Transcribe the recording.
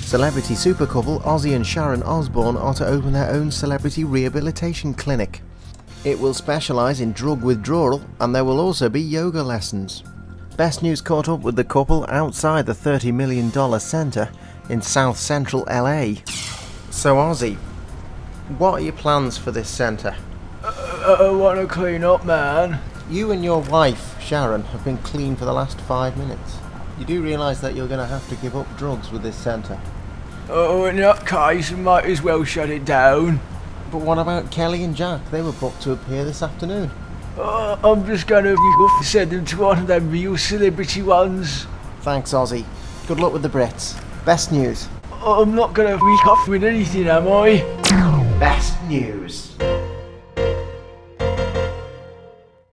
Celebrity super couple Ozzy and Sharon Osbourne are to open their own celebrity rehabilitation clinic. It will specialise in drug withdrawal, and there will also be yoga lessons. Best News caught up with the couple outside the $30 million centre in South Central LA. So Ozzy, what are your plans for this centre? I want to clean up, man. You and your wife, Sharon, have been clean for the last 5 minutes. You do realise that you're going to have to give up drugs with this centre? Oh, in that case, we might as well shut it down. But what about Kelly and Jack? They were booked to appear this afternoon. I'm just going to send them to one of them real celebrity ones. Thanks, Ozzy. Good luck with the Brits. Best News. I'm not going to weak off with anything, am I? Best News.